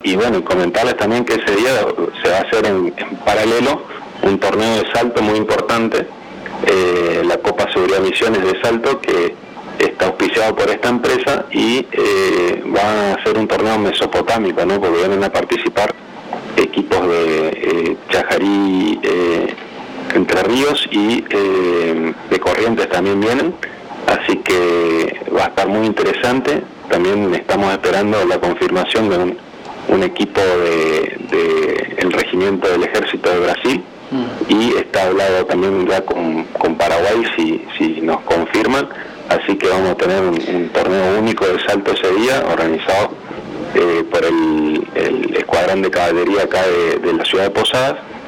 y bueno, comentarles también que ese día se va a hacer en paralelo un torneo de salto muy importante, la Copa Seguridad Misiones de Salto, que está auspiciado por esta empresa, y va a ser un torneo mesopotámico, ¿no? Porque vienen a participar equipos de Chajarí, Entre Ríos, y de Corrientes también vienen, así que va a estar muy interesante. También estamos esperando la confirmación de un equipo del regimiento del Ejército de Brasil, y está hablado también ya con Paraguay si nos confirman, así que vamos a tener un torneo único de salto ese día, organizado por el Escuadrón de Caballería acá de la ciudad de Posadas,